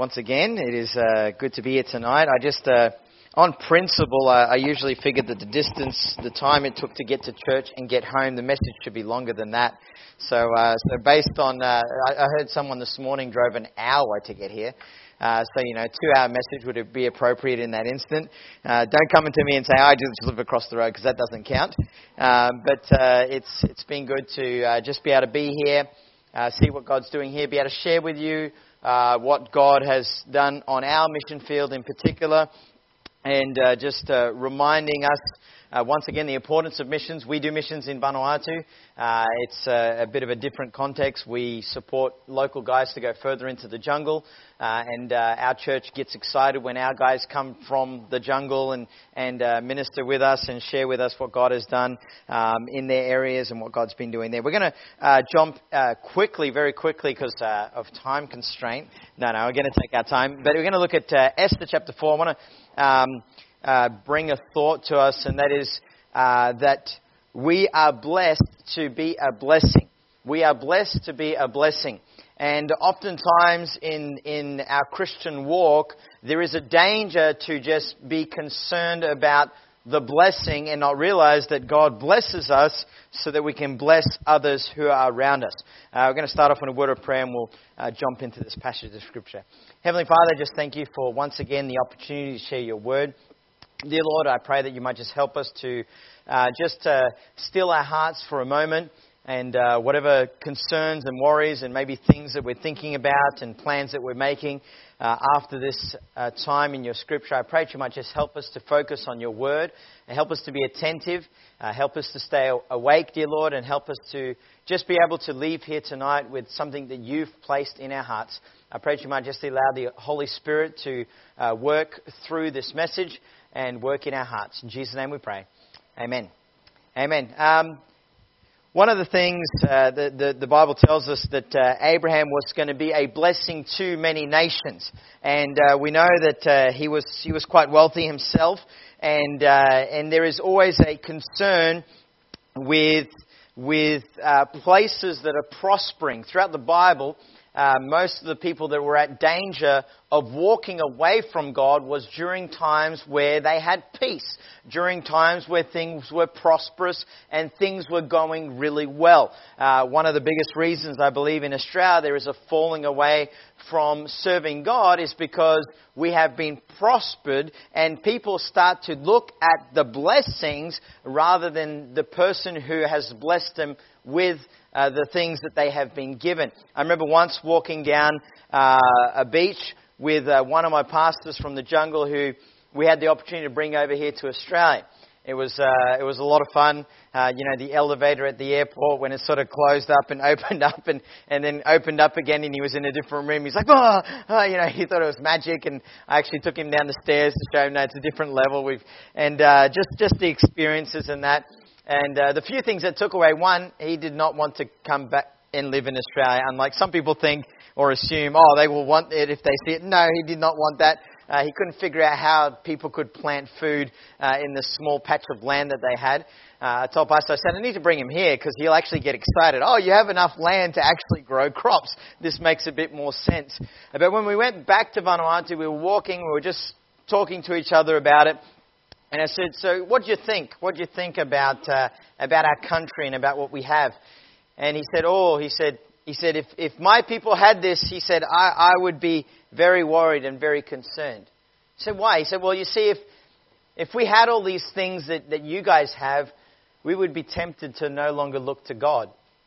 once again. It is good to be here tonight. I just, on principle, I usually figured that the time it took to get to church and get home, the message should be longer than that. So based on, I heard someone this morning drove an hour to get here. So, 2-hour message would be appropriate in that instant. Don't come to me and say, I just live across the road, because that doesn't count. But it's been good to just be able to be here, see what God's doing here, be able to share with you what God has done on our mission field in particular, and just reminding us once again the importance of missions. We do missions in Vanuatu. It's a bit of a different context. We support local guys to go further into the jungle, and our church gets excited when our guys come from the jungle and minister with us and share with us what God has done in their areas and what God's been doing there. We're going to jump very quickly because of time constraint. No, we're going to take our time. But we're going to look at Esther chapter 4. I want to bring a thought to us, and that is that we are blessed to be a blessing. We are blessed to be a blessing. And oftentimes in our Christian walk, there is a danger to just be concerned about the blessing and not realize that God blesses us so that we can bless others who are around us. We're going to start off in a word of prayer, and we'll jump into this passage of Scripture. Heavenly Father, just thank you for once again the opportunity to share your word. Dear Lord, I pray that you might just help us to just still our hearts for a moment, and whatever concerns and worries and maybe things that we're thinking about and plans that we're making after this time in your Scripture, I pray that you might just help us to focus on your word and help us to be attentive, help us to stay awake, dear Lord, and help us to just be able to leave here tonight with something that you've placed in our hearts. I pray that you might just allow the Holy Spirit to work through this message and work in our hearts. In Jesus' name we pray. Amen. Amen. One of the things the Bible tells us that Abraham was going to be a blessing to many nations, and we know that he was quite wealthy himself, and there is always a concern with places that are prospering throughout the Bible. Most of the people that were at danger of walking away from God was during times where they had peace, during times where things were prosperous and things were going really well. One of the biggest reasons I believe in Australia there is a falling away from serving God is because we have been prospered and people start to look at the blessings rather than the person who has blessed them with the things that they have been given. I remember once walking down a beach with one of my pastors from the jungle who we had the opportunity to bring over here to Australia. It was a lot of fun. The elevator at the airport when it sort of closed up and opened up and then opened up again, and he was in a different room. He's like, he thought it was magic, and I actually took him down the stairs to show him that it's a different level. Just the experiences and that. And the few things that took away, one, he did not want to come back and live in Australia, unlike some people think or assume, they will want it if they see it. No, he did not want that. He couldn't figure out how people could plant food in the small patch of land that they had. I told Pastor, I said, I need to bring him here because he'll actually get excited. Oh, you have enough land to actually grow crops. This makes a bit more sense. But when we went back to Vanuatu, we were walking, we were just talking to each other about it. And I said, so what do you think? What do you think about our country and about what we have? And he said, if my people had this, he said, I would be very worried and very concerned. I said, why? He said, well, you see, if we had all these things that you guys have, we would be tempted to no longer look to God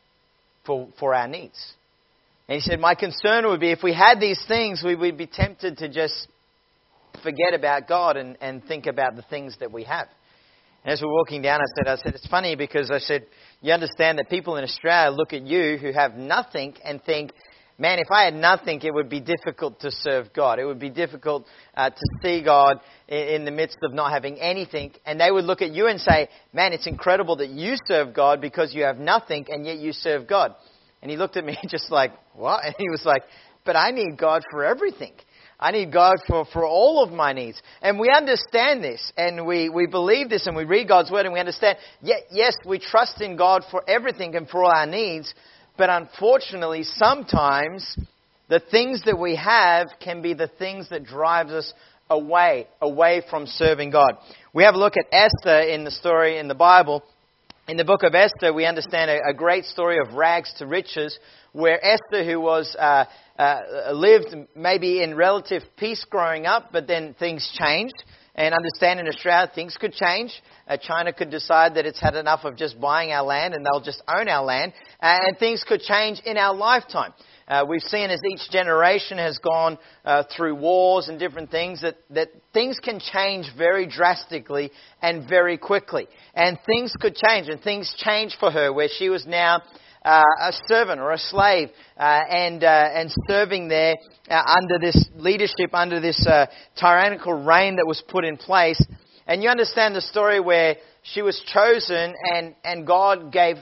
for our needs. And he said, my concern would be if we had these things, we would be tempted to just forget about God and think about the things that we have. And as we're walking down, I said, it's funny because I said, you understand that people in Australia look at you who have nothing and think, man, if I had nothing, it would be difficult to serve God. It would be difficult to see God in the midst of not having anything. And they would look at you and say, man, it's incredible that you serve God because you have nothing and yet you serve God. And he looked at me just like, what? And he was like, but I need God for everything. I need God for all of my needs. And we understand this, and we believe this, and we read God's Word, and we understand, yes, we trust in God for everything and for all our needs, but unfortunately, sometimes The things that we have can be the things that drives us away from serving God. We have a look at Esther in the story in the Bible. In the book of Esther, we understand a great story of rags to riches, where Esther, who was lived maybe in relative peace growing up, but then things changed. And understand in Australia, things could change. China could decide that it's had enough of just buying our land and they'll just own our land. And things could change in our lifetime. We've seen as each generation has gone through wars and different things that things can change very drastically and very quickly. And things could change, and things changed for her, where she was now a servant or a slave and serving there under this leadership, under this tyrannical reign that was put in place. And you understand the story where she was chosen and God gave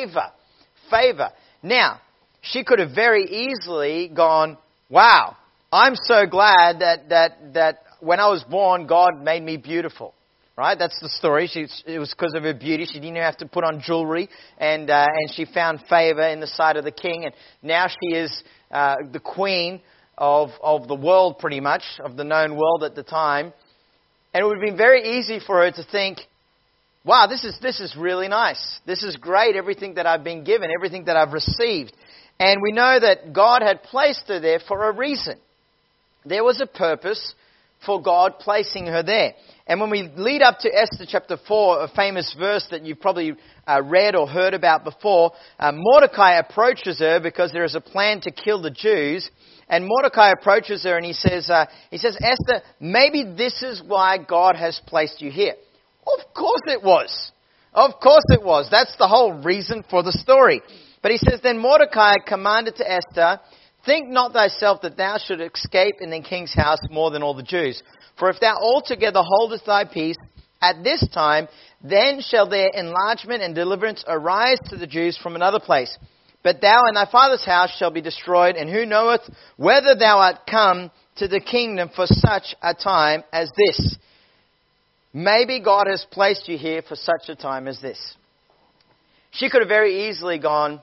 favor. Now, she could have very easily gone, wow, I'm so glad that when I was born, God made me beautiful. Right? That's the story. It was because of her beauty. She didn't have to put on jewelry, and she found favor in the sight of the king. And now she is the queen of the world, pretty much, of the known world at the time. And it would have been very easy for her to think, wow, this is really nice. This is great, everything that I've been given, everything that I've received. And we know that God had placed her there for a reason. There was a purpose for God placing her there. And when we lead up to Esther chapter 4, a famous verse that you've probably read or heard about before, Mordecai approaches her because there is a plan to kill the Jews. And Mordecai approaches her and he says, Esther, maybe this is why God has placed you here. Of course it was. Of course it was. That's the whole reason for the story. But he says, then Mordecai commanded to Esther, think not thyself that thou should escape in the king's house more than all the Jews. For if thou altogether holdest thy peace at this time, then shall their enlargement and deliverance arise to the Jews from another place. But thou and thy father's house shall be destroyed, and who knoweth whether thou art come to the kingdom for such a time as this? Maybe God has placed you here for such a time as this. She could have very easily gone,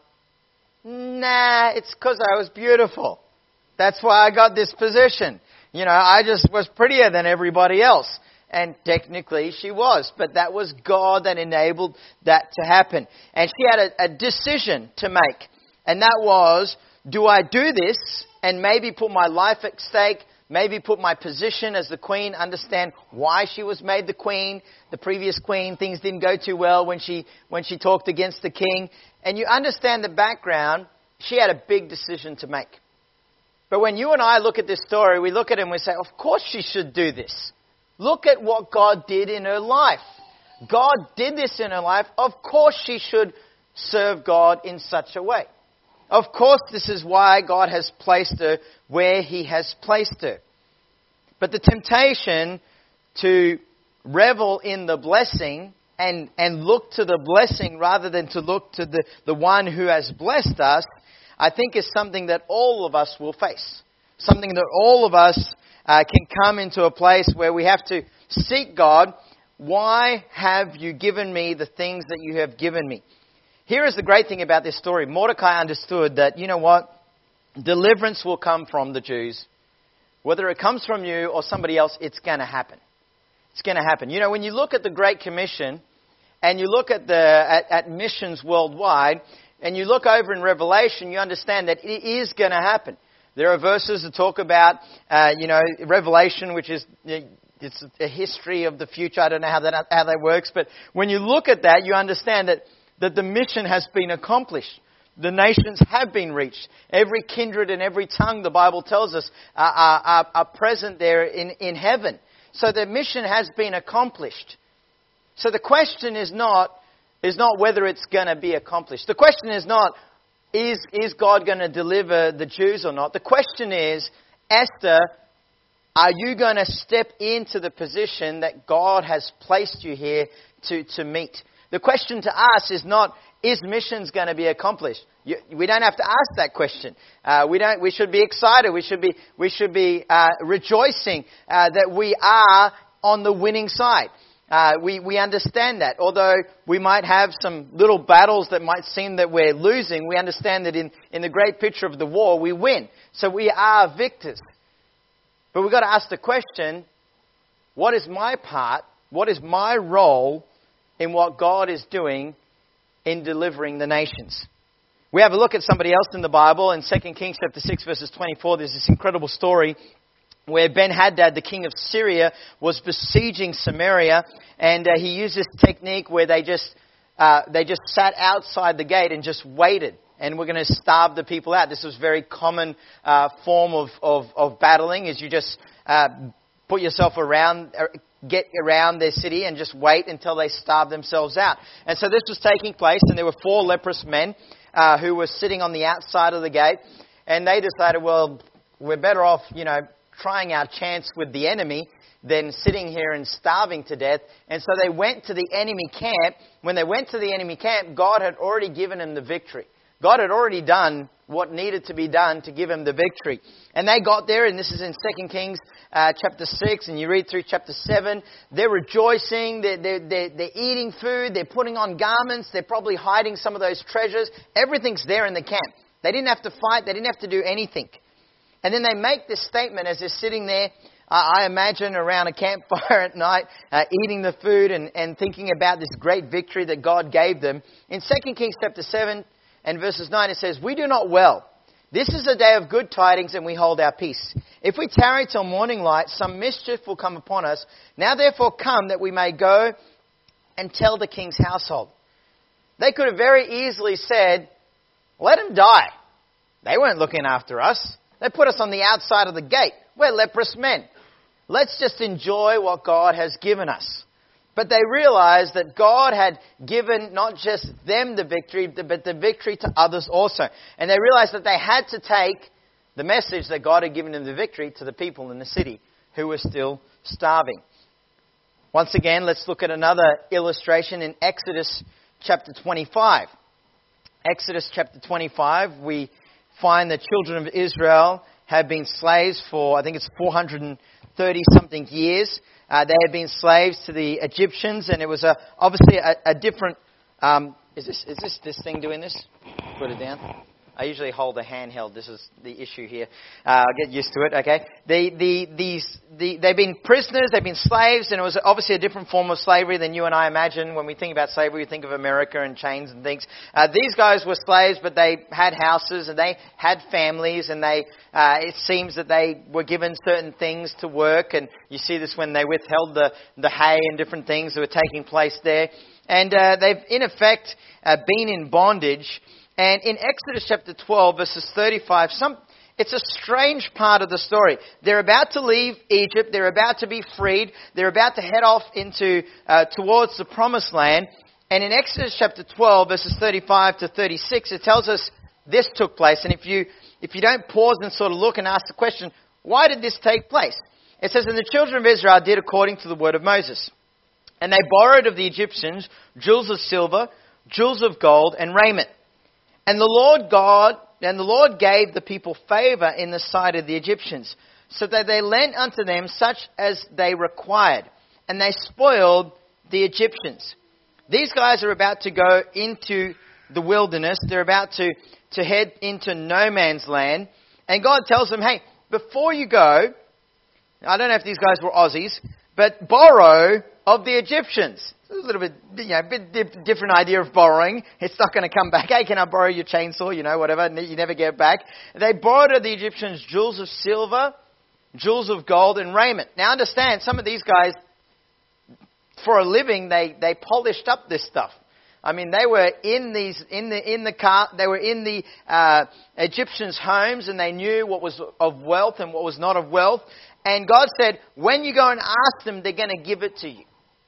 nah, it's because I was beautiful. That's why I got this position. You know, I just was prettier than everybody else. And technically she was. But that was God that enabled that to happen. And she had a decision to make. And that was, do I do this and maybe put my life at stake, maybe put my position as the queen, understand why she was made the queen, the previous queen, things didn't go too well when she talked against the king. And you understand the background, she had a big decision to make. But when you and I look at this story, we look at it and we say, of course she should do this. Look at what God did in her life. God did this in her life. Of course she should serve God in such a way. Of course this is why God has placed her where He has placed her. But the temptation to revel in the blessing and look to the blessing rather than to look to the one who has blessed us, I think is something that all of us will face. Something that all of us can come into a place where we have to seek God. Why have you given me the things that you have given me? Here is the great thing about this story. Mordecai understood that, you know what? Deliverance will come from the Jews. Whether it comes from you or somebody else, it's going to happen. It's going to happen. You know, when you look at the Great Commission and you look at missions worldwide, and you look over in Revelation, you understand that it is going to happen. There are verses that talk about, Revelation, which is it's a history of the future. I don't know how that works, but when you look at that, you understand that the mission has been accomplished. The nations have been reached. Every kindred and every tongue, the Bible tells us, are present there in heaven. So the mission has been accomplished. So the question is not whether it's going to be accomplished. The question is not, is God going to deliver the Jews or not? The question is, Esther, are you going to step into the position that God has placed you here to meet? The question to us is not, is missions going to be accomplished? We don't have to ask that question. We should be excited. We should be rejoicing that we are on the winning side. We understand that. Although we might have some little battles that might seem that we're losing, we understand that in the great picture of the war, we win. So we are victors. But we've got to ask the question, what is my part? What is my role in what God is doing in delivering the nations? We have a look at somebody else in the Bible. In 2 Kings chapter 6 verses 24, there's this incredible story where Ben-Hadad, the king of Syria, was besieging Samaria, and he used this technique where they just sat outside the gate and just waited. And we're going to starve the people out. This was a very common form of battling, is you just put yourself around, get around their city and just wait until they starve themselves out. And so this was taking place, and there were 4 leprous men who were sitting on the outside of the gate, and they decided, well, we're better off, trying our chance with the enemy than sitting here and starving to death. And so they went to the enemy camp. When they went to the enemy camp, God had already given them the victory. God had already done what needed to be done to give him the victory. And they got there, and this is in 2 Kings chapter 6, and you read through chapter 7. They're rejoicing, they're eating food, they're putting on garments, they're probably hiding some of those treasures. Everything's there in the camp. They didn't have to fight, they didn't have to do anything. And then they make this statement as they're sitting there, I imagine around a campfire at night, eating the food and thinking about this great victory that God gave them. In 2 Kings chapter 7, and verses 9, it says, "We do not well. This is a day of good tidings, and we hold our peace. If we tarry till morning light, some mischief will come upon us. Now therefore come, that we may go and tell the king's household." They could have very easily said, "Let him die. They weren't looking after us. They put us on the outside of the gate. We're leprous men. Let's just enjoy what God has given us." But they realized that God had given not just them the victory, but the victory to others also. And they realized that they had to take the message that God had given them the victory to the people in the city who were still starving. Once again, let's look at another illustration in Exodus chapter 25. Exodus chapter 25, we find the children of Israel have been slaves for, I think it's 430-something years. They had been slaves to the Egyptians, and it was obviously a different... Is this thing doing this? Put it down. I usually hold a handheld. This is the issue here. I'll get used to it, okay? They've been prisoners, they've been slaves, and it was obviously a different form of slavery than you and I imagine. When we think about slavery, we think of America and chains and things. These guys were slaves, but they had houses, and they had families, and it seems that they were given certain things to work, and you see this when they withheld the hay and different things that were taking place there. And they've, in effect, been in bondage. And in Exodus chapter 12, verses 35, it's a strange part of the story. They're about to leave Egypt. They're about to be freed. They're about to head off towards the promised land. And in Exodus chapter 12, verses 35 to 36, it tells us this took place. And if you don't pause and sort of look and ask the question, why did this take place? It says, "And the children of Israel did according to the word of Moses. And they borrowed of the Egyptians jewels of silver, jewels of gold, and raiment. And the Lord gave the people favor in the sight of the Egyptians, so that they lent unto them such as they required, and they spoiled the Egyptians." These guys are about to go into the wilderness. They're about to head into no man's land. And God tells them, hey, before you go, I don't know if these guys were Aussies, but borrow of the Egyptians. It's a little bit, different idea of borrowing. It's not going to come back. Hey, can I borrow your chainsaw? Whatever. You never get it back. They borrowed of the Egyptians jewels of silver, jewels of gold, and raiment. Now understand, some of these guys, for a living, they polished up this stuff. I mean, they were they were in the Egyptians' homes, and they knew what was of wealth and what was not of wealth. And God said, when you go and ask them, they're going to give it to you.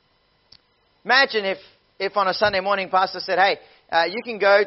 Imagine if on a Sunday morning, pastor said, hey, you can go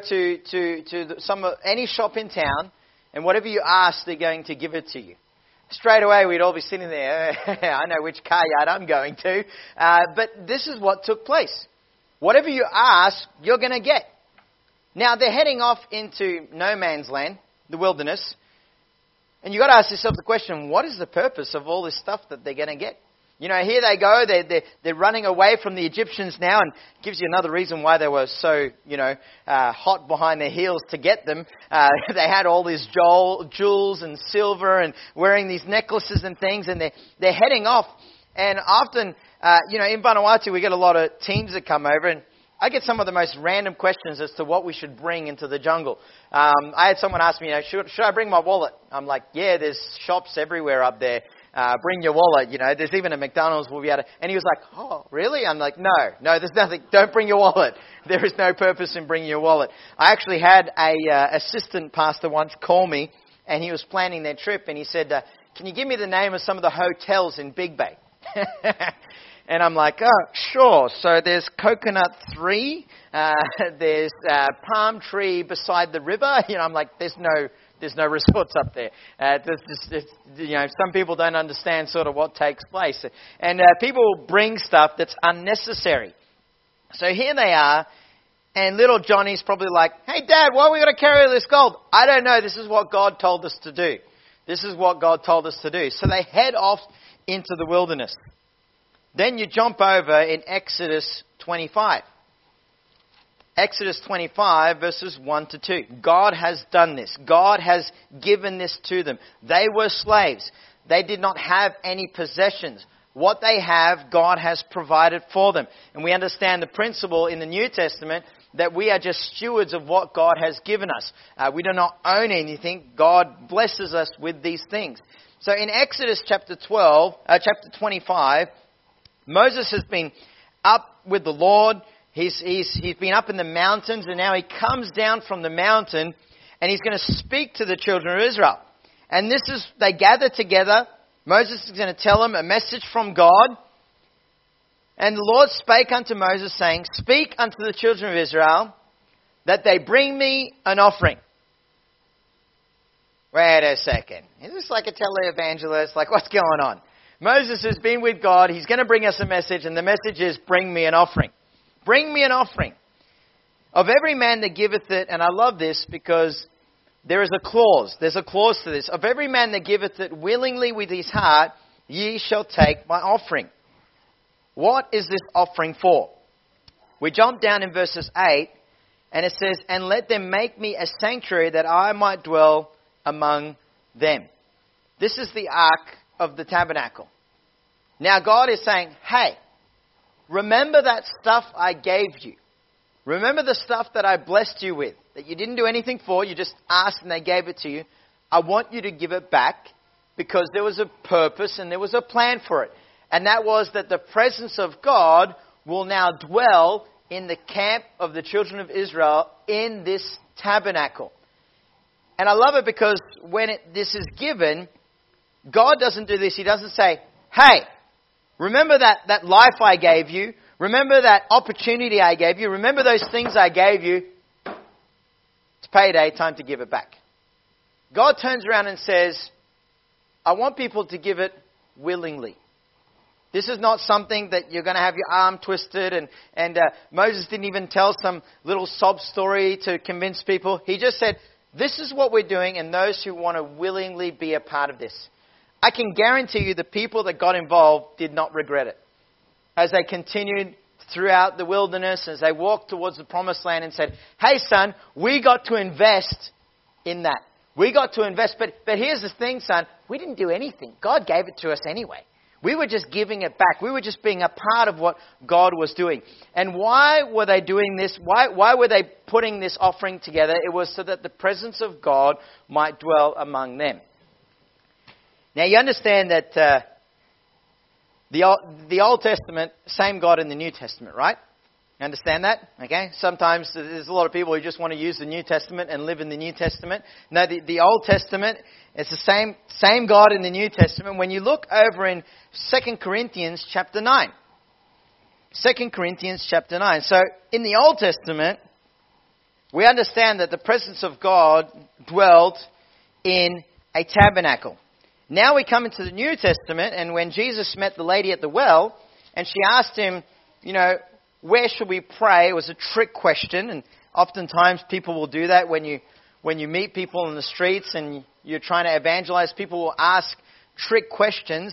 to any shop in town, and whatever you ask, they're going to give it to you. Straight away, we'd all be sitting there, I know which car yard I'm going to. But this is what took place. Whatever you ask, you're going to get. Now, they're heading off into no man's land, the wilderness. And you've got to ask yourself the question, what is the purpose of all this stuff that they're going to get? Here they go. They're running away from the Egyptians now, and gives you another reason why they were so, hot behind their heels to get them. They had all these jewels and silver and wearing these necklaces and things, and they're heading off. And often, in Vanuatu, we get a lot of teams that come over, and I get some of the most random questions as to what we should bring into the jungle. I had someone ask me, should I bring my wallet? I'm like, yeah, there's shops everywhere up there. Bring your wallet, there's even a McDonald's we'll be able to, and he was like, oh, really? I'm like, no, there's nothing, don't bring your wallet. There is no purpose in bringing your wallet. I actually had a assistant pastor once call me, and he was planning their trip, and he said, can you give me the name of some of the hotels in Big Bay? And I'm like, oh, sure. So there's Coconut 3, there's Palm Tree beside the river. I'm like, there's no resorts up there. Some people don't understand sort of what takes place. And people bring stuff that's unnecessary. So here they are, and little Johnny's probably like, hey, Dad, why are we going to carry all this gold? I don't know. This is what God told us to do. This is what God told us to do. So they head off into the wilderness. Then you jump over in Exodus 25. Exodus 25 verses 1 to 2. God has done this. God has given this to them. They were slaves. They did not have any possessions. What they have, God has provided for them. And we understand the principle in the New Testament that we are just stewards of what God has given us. We do not own anything. God blesses us with these things. So in Exodus chapter 25, Moses has been up with the Lord. He's been up in the mountains, and now he comes down from the mountain, and he's going to speak to the children of Israel. And they gather together. Moses is going to tell them a message from God. And the Lord spake unto Moses, saying, speak unto the children of Israel, that they bring me an offering. Wait a second. Is this like a televangelist? Like, what's going on? Moses has been with God. He's going to bring us a message, and the message is, bring me an offering. Bring me an offering. Of every man that giveth it, and I love this because there is a clause. There's a clause to this. Of every man that giveth it willingly with his heart, ye shall take my offering. What is this offering for? We jump down in verses 8, and it says, and let them make me a sanctuary that I might dwell among them. This is the ark of the tabernacle. Now God is saying, hey, remember that stuff I gave you. Remember the stuff that I blessed you with, that you didn't do anything for, you just asked and they gave it to you. I want you to give it back because there was a purpose and there was a plan for it. And that was that the presence of God will now dwell in the camp of the children of Israel in this tabernacle. And I love it because when this is given, God doesn't do this. He doesn't say, hey, remember that life I gave you? Remember that opportunity I gave you? Remember those things I gave you? It's payday, time to give it back. God turns around and says, I want people to give it willingly. This is not something that you're going to have your arm twisted and Moses didn't even tell some little sob story to convince people. He just said, this is what we're doing, and those who want to willingly be a part of this. I can guarantee you the people that got involved did not regret it. As they continued throughout the wilderness, as they walked towards the promised land and said, hey son, we got to invest in that. We got to invest. But here's the thing, son, we didn't do anything. God gave it to us anyway. We were just giving it back. We were just being a part of what God was doing. And why were they doing this? Why were they putting this offering together? It was so that the presence of God might dwell among them. Now you understand that the Old Testament, same God in the New Testament, right? You understand that? Okay. Sometimes there's a lot of people who just want to use the New Testament and live in the New Testament. No, the Old Testament, it's the same God in the New Testament. When you look over in 2 Corinthians chapter 9. 2 Corinthians chapter 9. So in the Old Testament, we understand that the presence of God dwelled in a tabernacle. Now we come into the New Testament, and when Jesus met the lady at the well, and she asked him, where should we pray? It was a trick question, and oftentimes people will do that when you meet people in the streets and you're trying to evangelize. People will ask trick questions,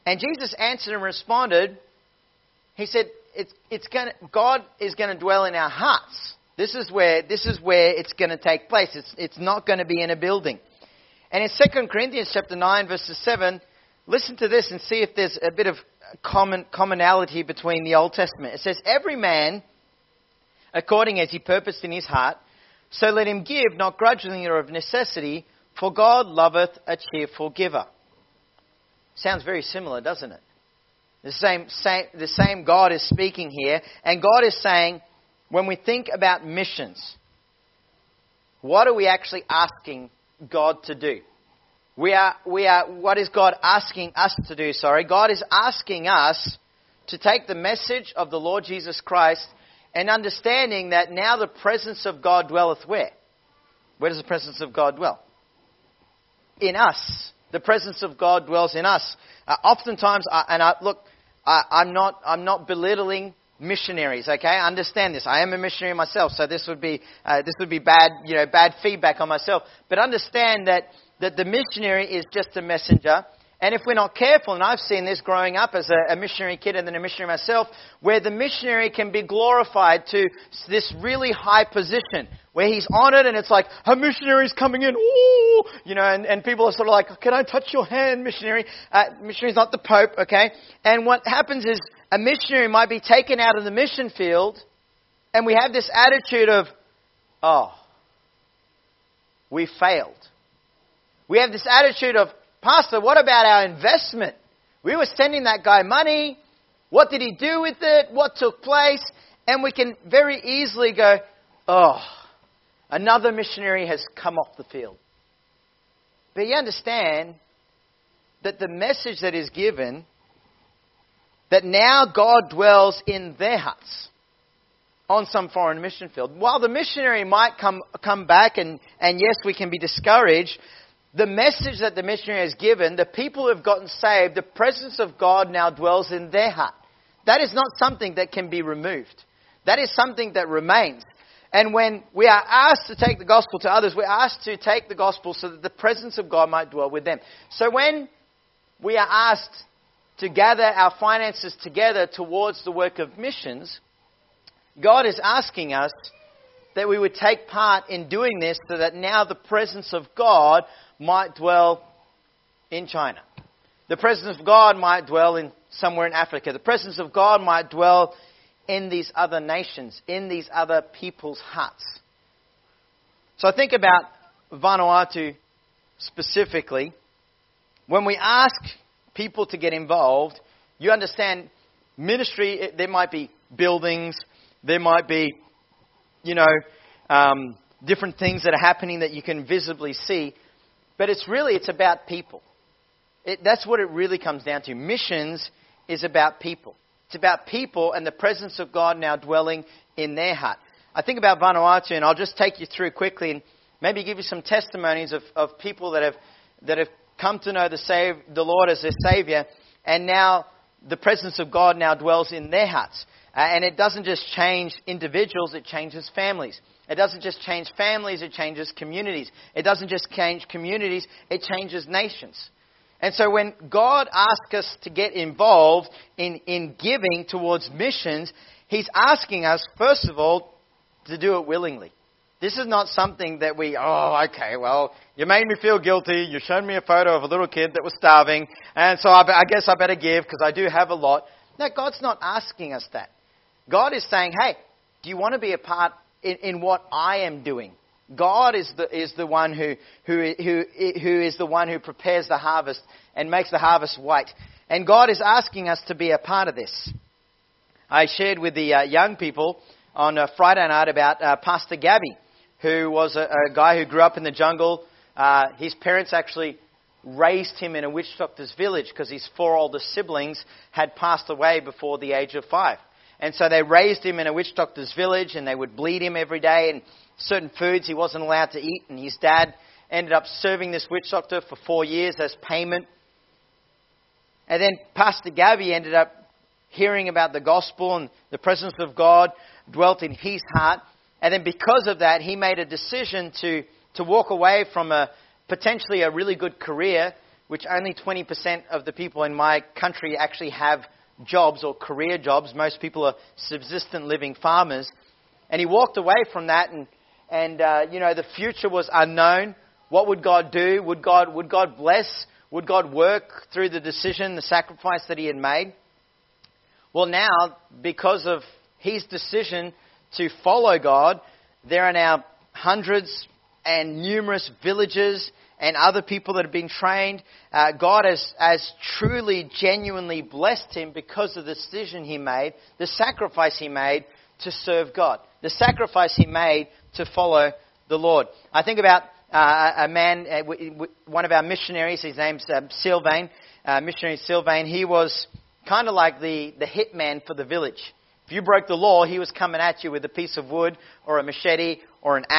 And Jesus answered and responded. He said, God is going to dwell in our hearts. This is where it's going to take place. It's not going to be in a building. And in 2 Corinthians chapter 9, verses 7, listen to this and see if there's a bit of commonality between the Old Testament. It says, every man, according as he purposed in his heart, so let him give, not grudgingly or of necessity, for God loveth a cheerful giver. Sounds very similar, doesn't it? The same God is speaking here, and God is saying, when we think about missions, what are we actually asking God to do? What is God asking us to do? God is asking us to take the message of the Lord Jesus Christ and understanding that now the presence of God dwelleth where? Where does the presence of God dwell? In us. The presence of God dwells in us. Oftentimes, I'm not belittling missionaries. Okay, I understand this. I am a missionary myself, so this would be bad feedback on myself. But understand that the missionary is just a messenger. And if we're not careful, and I've seen this growing up as a missionary kid and then a missionary myself, where the missionary can be glorified to this really high position, where he's honored and it's like, a missionary's coming in, ooh, and people are sort of like, can I touch your hand, missionary? Missionary's not the Pope, okay? And what happens is a missionary might be taken out of the mission field, and we have this attitude of, oh, we failed. We have this attitude of, Pastor, what about our investment? We were sending that guy money. What did he do with it? What took place? And we can very easily go, oh, another missionary has come off the field. But you understand that the message that is given, that now God dwells in their huts on some foreign mission field. While the missionary might come back and yes, we can be discouraged, the message that the missionary has given, the people who have gotten saved, the presence of God now dwells in their heart. That is not something that can be removed. That is something that remains. And when we are asked to take the gospel to others, we're asked to take the gospel so that the presence of God might dwell with them. So when we are asked to gather our finances together towards the work of missions, God is asking us that we would take part in doing this so that now the presence of God might dwell in China. The presence of God might dwell in somewhere in Africa. The presence of God might dwell in these other nations, in these other people's hearts. So I think about Vanuatu specifically. When we ask people to get involved, you understand ministry, there might be buildings, there might be, different things that are happening that you can visibly see. But it's about people. That's what it really comes down to. Missions is about people. It's about people and the presence of God now dwelling in their heart. I think about Vanuatu, and I'll just take you through quickly and maybe give you some testimonies of people that have come to know the Lord as their Savior, and now the presence of God now dwells in their hearts. And it doesn't just change individuals, it changes families. It doesn't just change families, it changes communities. It doesn't just change communities, it changes nations. And so when God asks us to get involved in giving towards missions, He's asking us, first of all, to do it willingly. This is not something that you made me feel guilty. You showed me a photo of a little kid that was starving, and so I guess I better give because I do have a lot. No, God's not asking us that. God is saying, hey, do you want to be a part in what I am doing? God is the one who is the one who prepares the harvest and makes the harvest white. And God is asking us to be a part of this. I shared with the young people on a Friday night about Pastor Gabby, who was a guy who grew up in the jungle. His parents actually raised him in a witch doctor's village because his 4 older siblings had passed away before the age of 5. And so they raised him in a witch doctor's village, and they would bleed him every day, and certain foods he wasn't allowed to eat. And his dad ended up serving this witch doctor for 4 years as payment. And then Pastor Gabby ended up hearing about the gospel, and the presence of God dwelt in his heart. And then because of that, he made a decision to walk away from potentially a really good career which only 20% of the people in my country actually have jobs or career jobs. Most people are subsistent living farmers. And he walked away from that, and the future was unknown. What would God do? Would God bless? Would God work through the decision, the sacrifice that he had made? Well, now, because of his decision to follow God, there are now hundreds and numerous villages and other people that have been trained. God has truly, genuinely blessed him because of the decision he made, the sacrifice he made to serve God, the sacrifice he made to follow the Lord. I think about a man, one of our missionaries, his name's Sylvain, missionary Sylvain. He was kind of like the hitman for the village. If you broke the law, he was coming at you with a piece of wood or a machete or an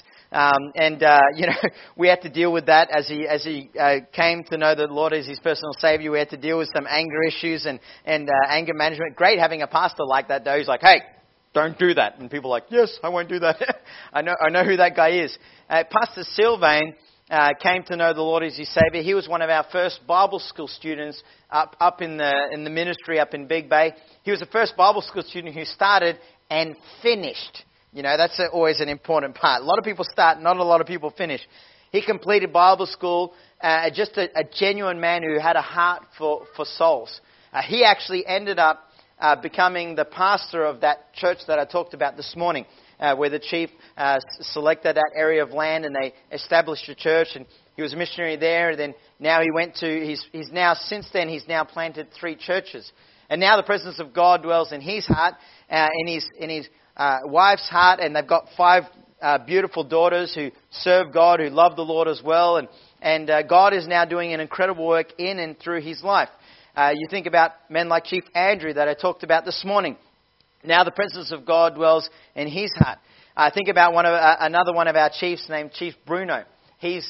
axe. We had to deal with that as he came to know the Lord as his personal Savior. We had to deal with some anger issues and anger management. Great having a pastor like that, though. He's like, hey, don't do that. And people are like, yes, I won't do that. I know who that guy is. Pastor Sylvain came to know the Lord as his Savior. He was one of our first Bible school students up in the ministry up in Big Bay. He was the first Bible school student who started and finished. That's always an important part. A lot of people start, not a lot of people finish. He completed Bible school, just a genuine man who had a heart for souls. He actually ended up becoming the pastor of that church that I talked about this morning, where the chief selected that area of land and they established a church, and he was a missionary there. And then now he's now planted 3 churches, and now the presence of God dwells in his heart, in his wife's heart, and they've got 5 beautiful daughters who serve God, who love the Lord as well, and God is now doing an incredible work in and through his life. You think about men like Chief Andrew that I talked about this morning. Now the presence of God dwells in his heart. Think about another one of our chiefs named Chief Bruno. His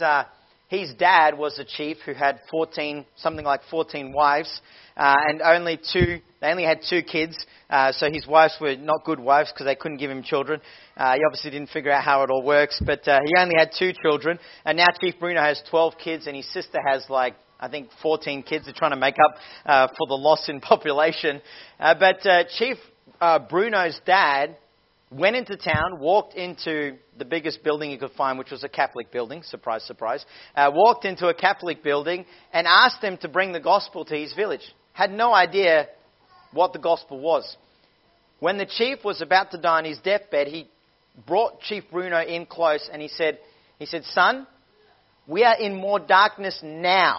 dad was a chief who had 14 wives, and they only had 2 kids. So his wives were not good wives because they couldn't give him children. He obviously didn't figure out how it all works, but he only had 2 children. And now Chief Bruno has 12 kids, and his sister has 14 kids. They're trying to make up for the loss in population. But Chief Bruno's dad went into town, walked into the biggest building he could find, which was a Catholic building. Surprise, surprise. Walked into a Catholic building and asked them to bring the gospel to his village. Had no idea what the gospel was. When the chief was about to die on his deathbed, he brought Chief Bruno in close and he said, son, we are in more darkness now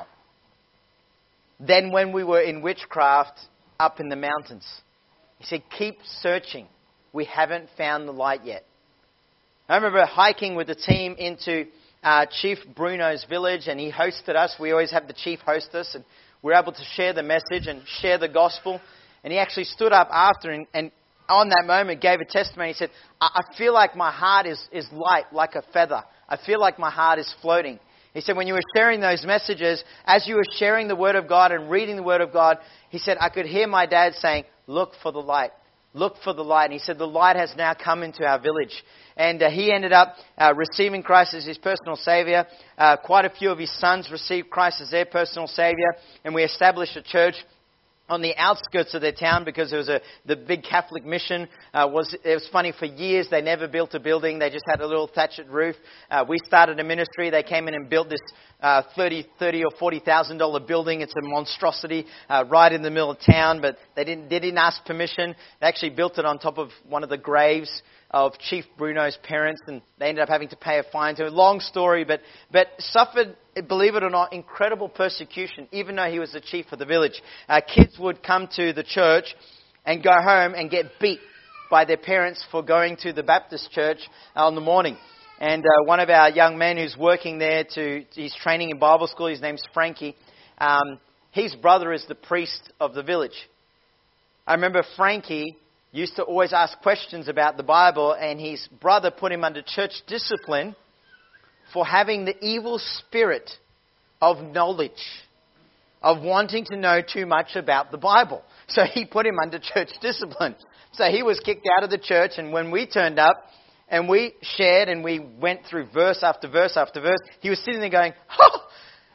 than when we were in witchcraft up in the mountains. He said, keep searching. We haven't found the light yet. I remember hiking with the team into Chief Bruno's village, and he hosted us. We always have the chief host us, and we're able to share the message and share the gospel. And he actually stood up after and on that moment gave a testimony. He said, I feel like my heart is light like a feather. I feel like my heart is floating. He said, when you were sharing those messages, as you were sharing the Word of God and reading the Word of God, he said, I could hear my dad saying, look for the light. Look for the light. And he said, the light has now come into our village. And he ended up receiving Christ as his personal Savior. Quite a few of his sons received Christ as their personal Savior. And we established a church on the outskirts of their town because it was the big Catholic mission. It was funny, for years they never built a building. They just had a little thatched roof. We started a ministry. They came in and built this $30 or $40,000 building. It's a monstrosity right in the middle of town, but they didn't ask permission. They actually built it on top of one of the graves of Chief Bruno's parents, and they ended up having to pay a fine to him. Long story, but suffered, believe it or not, incredible persecution, even though he was the chief of the village. Kids would come to the church and go home and get beat by their parents for going to the Baptist church in the morning. And one of our young men who's working there, he's training in Bible school, his name's Frankie. His brother is the priest of the village. I remember Frankie used to always ask questions about the Bible, and his brother put him under church discipline for having the evil spirit of knowledge, of wanting to know too much about the Bible. So he put him under church discipline. So he was kicked out of the church, and when we turned up and we shared and we went through verse after verse after verse, he was sitting there going, oh,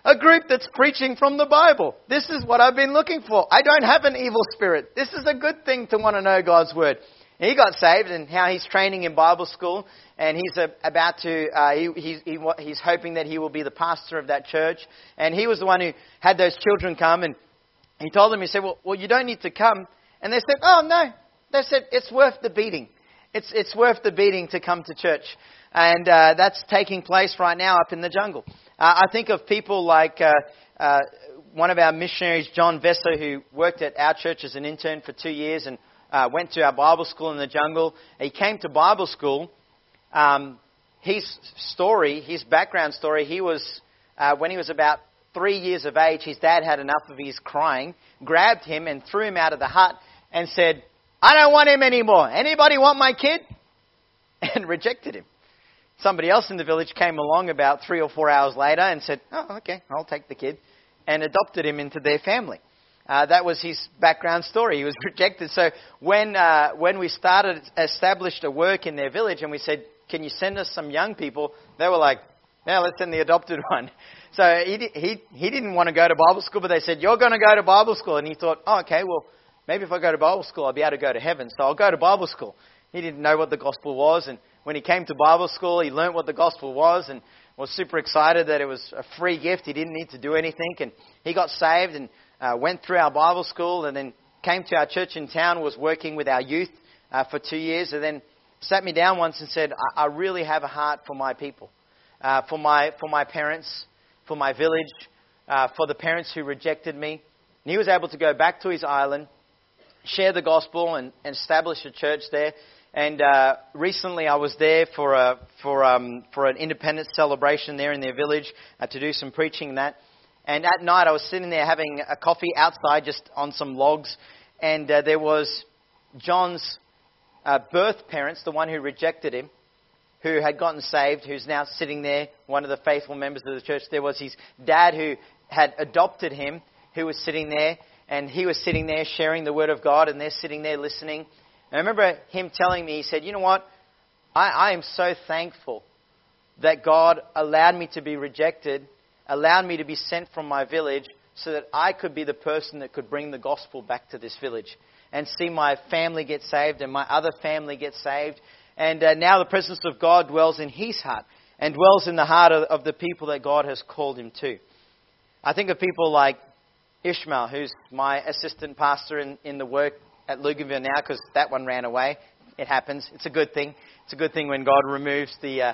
A group that's preaching from the Bible. This is what I've been looking for. I don't have an evil spirit. This is a good thing to want to know God's Word. And he got saved, and how he's training in Bible school, and he's about to, he's hoping that he will be the pastor of that church. And he was the one who had those children come, and he told them, he said, well, you don't need to come. And they said, oh, no. They said, it's worth the beating. It's worth the beating to come to church. And that's taking place right now up in the jungle. I think of people like one of our missionaries, John Vesser, who worked at our church as an intern for 2 years and went to our Bible school in the jungle. He came to Bible school. His background story, he was, when he was about 3 years of age, his dad had enough of his crying, grabbed him and threw him out of the hut and said, I don't want him anymore. Anybody want my kid? And rejected him. Somebody else in the village came along about 3 or 4 hours later and said, oh, okay, I'll take the kid, and adopted him into their family. That was his background story. He was rejected. So when we established a work in their village and we said, can you send us some young people? They were like, yeah, let's send the adopted one. So he didn't want to go to Bible school, but they said, you're going to go to Bible school. And he thought, oh, okay, well, maybe if I go to Bible school, I'll be able to go to heaven. So I'll go to Bible school. He didn't know what the gospel was, and when he came to Bible school, he learned what the gospel was and was super excited that it was a free gift. He didn't need to do anything. And he got saved and went through our Bible school and then came to our church in town, was working with our youth for 2 years, and then sat me down once and said, I really have a heart for my people, for my parents, for my village, for the parents who rejected me. And he was able to go back to his island, share the gospel and establish a church there. And recently I was there for an independence celebration there in their village to do some preaching and that. And at night I was sitting there having a coffee outside just on some logs. And there was John's birth parents, the one who rejected him, who had gotten saved, who's now sitting there, one of the faithful members of the church. There was his dad who had adopted him, who was sitting there. And he was sitting there sharing the Word of God, and they're sitting there listening. And I remember him telling me, he said, you know what? I am so thankful that God allowed me to be rejected, allowed me to be sent from my village so that I could be the person that could bring the gospel back to this village and see my family get saved and my other family get saved. And now the presence of God dwells in his heart and dwells in the heart of the people that God has called him to. I think of people like Ishmael, who's my assistant pastor in the work at Luganville now, because that one ran away. It happens. It's a good thing. It's a good thing when God removes the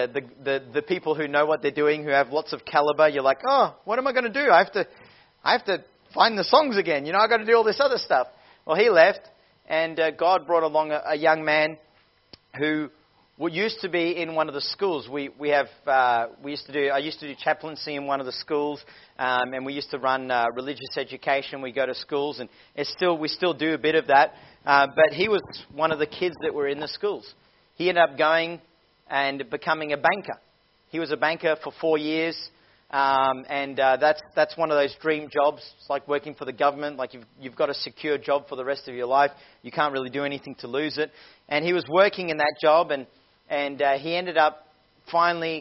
people who know what they're doing, who have lots of caliber. You're like, oh, what am I going to do? I have to find the songs again. I've got to do all this other stuff. Well, he left, and God brought along a young man who used to be in one of the schools. I used to do chaplaincy in one of the schools, and we used to run religious education. We go to schools, and we still do a bit of that. But he was one of the kids that were in the schools. He ended up going and becoming a banker. He was a banker for 4 years, and that's one of those dream jobs. It's like working for the government. Like you've got a secure job for the rest of your life. You can't really do anything to lose it. And he was working in that job, and he ended up finally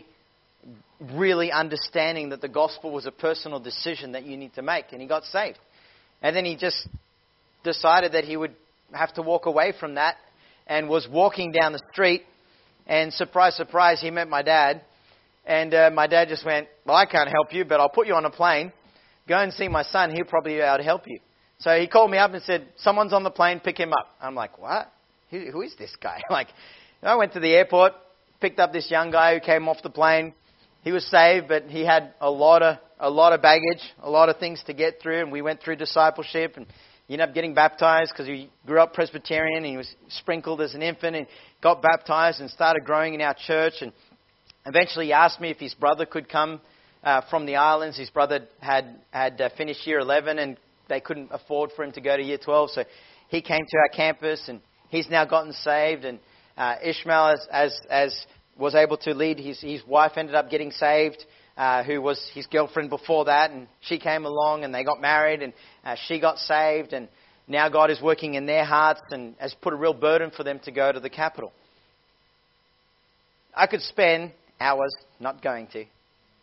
really understanding that the gospel was a personal decision that you need to make. And he got saved. And then he just decided that he would have to walk away from that, and was walking down the street. And surprise, surprise, he met my dad. And my dad just went, well, I can't help you, but I'll put you on a plane. Go and see my son. He'll probably be able to help you. So he called me up and said, someone's on the plane, pick him up. I'm like, what? Who is this guy? I went to the airport, picked up this young guy who came off the plane. He was saved, but he had a lot of baggage, a lot of things to get through. And we went through discipleship, and he ended up getting baptized because he grew up Presbyterian. And he was sprinkled as an infant and got baptized and started growing in our church. And eventually he asked me if his brother could come from the islands. His brother had finished year 11, and they couldn't afford for him to go to year 12. So he came to our campus, and he's now gotten saved. And Ishmael, as was able to lead, his wife ended up getting saved, who was his girlfriend before that, and she came along and they got married, and she got saved, and now God is working in their hearts and has put a real burden for them to go to the capital. I could spend hours, not going to,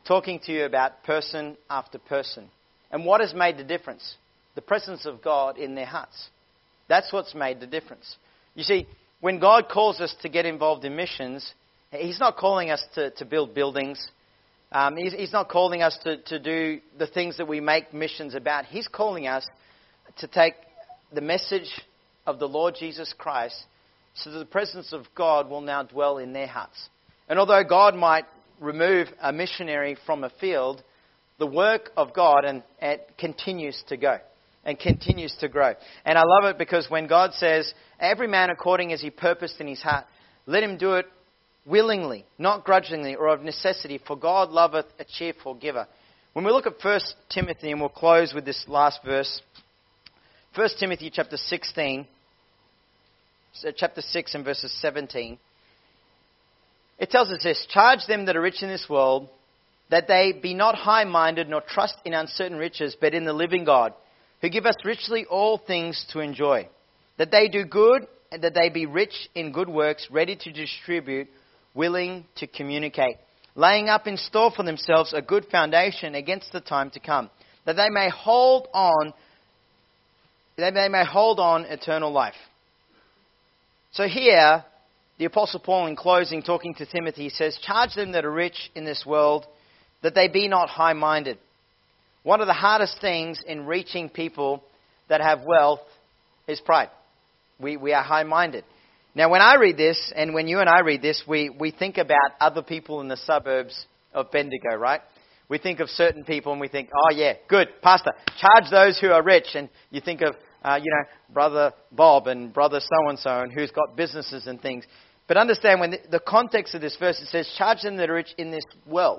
talking to you about person after person. And what has made the difference? The presence of God in their hearts. That's what's made the difference. You see, when God calls us to get involved in missions, He's not calling us to build buildings. He's not calling us to do the things that we make missions about. He's calling us to take the message of the Lord Jesus Christ so that the presence of God will now dwell in their hearts. And although God might remove a missionary from a field, the work of God and continues to go and continues to grow. And I love it because when God says, every man according as he purposed in his heart, let him do it willingly, not grudgingly or of necessity, for God loveth a cheerful giver. When we look at 1 Timothy, and we'll close with this last verse, 1 Timothy chapter 16, chapter 6 and verses 17, it tells us this: charge them that are rich in this world, that they be not high-minded, nor trust in uncertain riches, but in the living God, who give us richly all things to enjoy. That they do good, and that they be rich in good works, ready to distribute, willing to communicate, laying up in store for themselves a good foundation against the time to come, that they may hold on eternal life. So here, the Apostle Paul, in closing, talking to Timothy, says, charge them that are rich in this world, that they be not high-minded. One of the hardest things in reaching people that have wealth is pride. We are high-minded. Now, when I read this, and when you and I read this, we think about other people in the suburbs of Bendigo, right? We think of certain people and we think, oh yeah, good, Pastor, charge those who are rich. And you think of, Brother Bob and Brother so-and-so, and who's got businesses and things. But understand, when the context of this verse, it says, charge them that are rich in this world.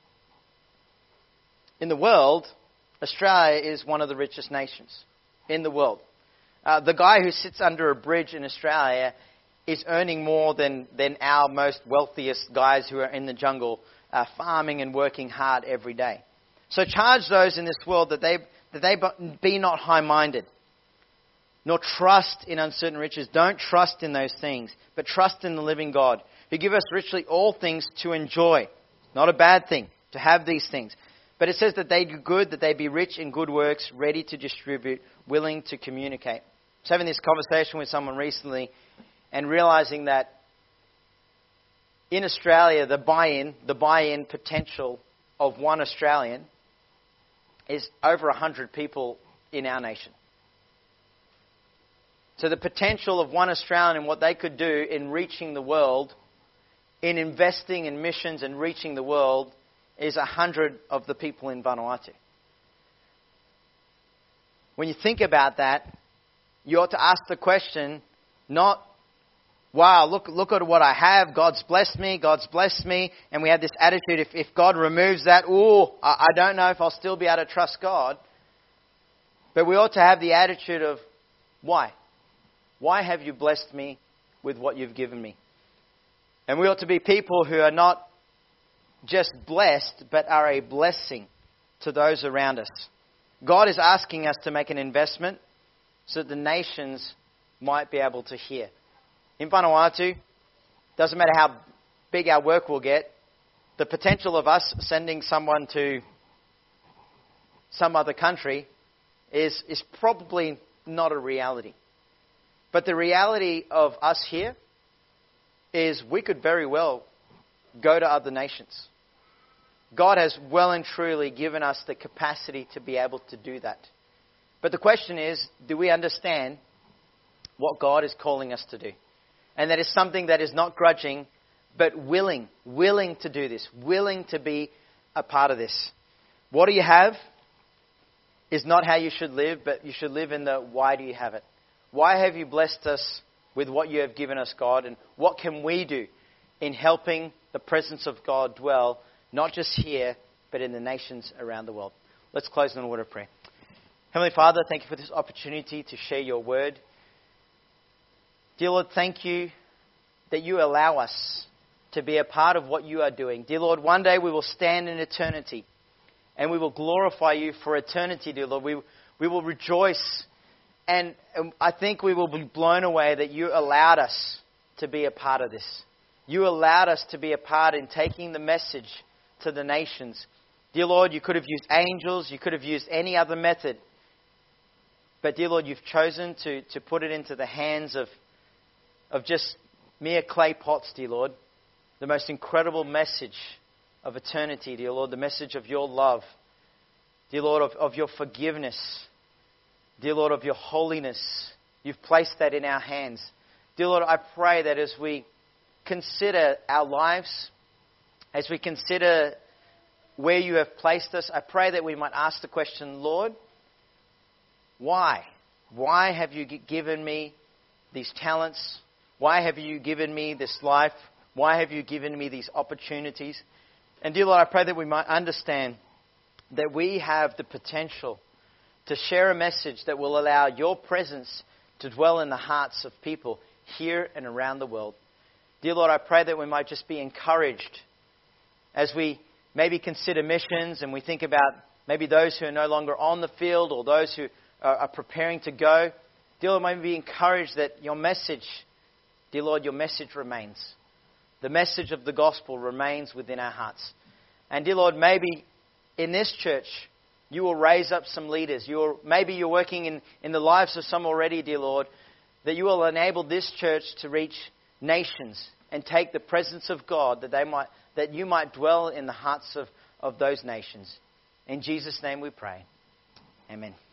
In the world, Australia is one of the richest nations in the world. The guy who sits under a bridge in Australia is earning more than our most wealthiest guys who are in the jungle farming and working hard every day. So charge those in this world that they be not high-minded, nor trust in uncertain riches. Don't trust in those things, but trust in the living God, who give us richly all things to enjoy. Not a bad thing to have these things. But it says that they do good, that they be rich in good works, ready to distribute, willing to communicate. I was having this conversation with someone recently and realizing that in Australia, the buy-in potential of one Australian is over 100 people in our nation. So the potential of one Australian and what they could do in reaching the world, in investing in missions and reaching the world, is 100 of the people in Vanuatu. When you think about that, you ought to ask the question, not, wow, look at what I have, God's blessed me, and we have this attitude, if God removes that, I don't know if I'll still be able to trust God. But we ought to have the attitude of, why? Why have you blessed me with what you've given me? And we ought to be people who are not just blessed, but are a blessing to those around us. God is asking us to make an investment so that the nations might be able to hear. In Vanuatu, doesn't matter how big our work will get, the potential of us sending someone to some other country is probably not a reality. But the reality of us here is we could very well go to other nations. God has well and truly given us the capacity to be able to do that. But the question is, do we understand what God is calling us to do? And that is something that is not grudging, but willing to do this, willing to be a part of this. What do you have is not how you should live, but you should live in the why do you have it? Why have you blessed us with what you have given us, God? And what can we do in helping the presence of God dwell, not just here, but in the nations around the world? Let's close in a word of prayer. Heavenly Father, thank you for this opportunity to share your word. Dear Lord, thank you that you allow us to be a part of what you are doing. Dear Lord, one day we will stand in eternity and we will glorify you for eternity, dear Lord. We will rejoice, and I think we will be blown away that you allowed us to be a part of this. You allowed us to be a part in taking the message to the nations. Dear Lord, you could have used angels, you could have used any other method. But dear Lord, you've chosen to put it into the hands of just mere clay pots, dear Lord. The most incredible message of eternity, dear Lord, the message of your love. Dear Lord, of your forgiveness. Dear Lord, of your holiness. You've placed that in our hands. Dear Lord, I pray that as we consider our lives, as we consider where you have placed us, I pray that we might ask the question, Lord, why? Why have you given me these talents? Why have you given me this life? Why have you given me these opportunities? And dear Lord, I pray that we might understand that we have the potential to share a message that will allow your presence to dwell in the hearts of people here and around the world. Dear Lord, I pray that we might just be encouraged as we maybe consider missions and we think about maybe those who are no longer on the field or those who are preparing to go. Dear Lord, may we be encouraged that your message, dear Lord, your message remains. The message of the gospel remains within our hearts. And dear Lord, maybe in this church, you will raise up some leaders. Maybe you're working in the lives of some already, dear Lord, that you will enable this church to reach nations and take the presence of God that you might dwell in the hearts of those nations. In Jesus' name we pray. Amen.